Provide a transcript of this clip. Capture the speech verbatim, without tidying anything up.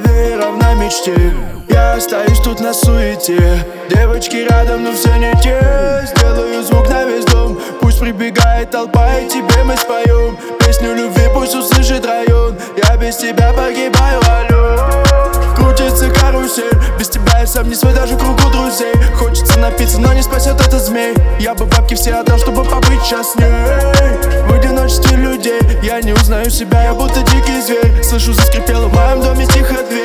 голове равна мечте. Я остаюсь тут на суете, девочки рядом, но все не те. Сделаю звук на весь дом, пусть прибегает толпа, и тебе мы споем песню любви, пусть услышит район. Я без тебя погибаю, алло. Крутится карусель, без тебя я сам не свой даже в кругу друзей. Хочется напиться, но не спасет этот змей. Я бы бабки все отдал, чтобы побыть сейчас с ней. В одиночестве людей я не узнаю себя, я будто дикий зверь. Слышу, заскрипела в моем доме тихо дверь.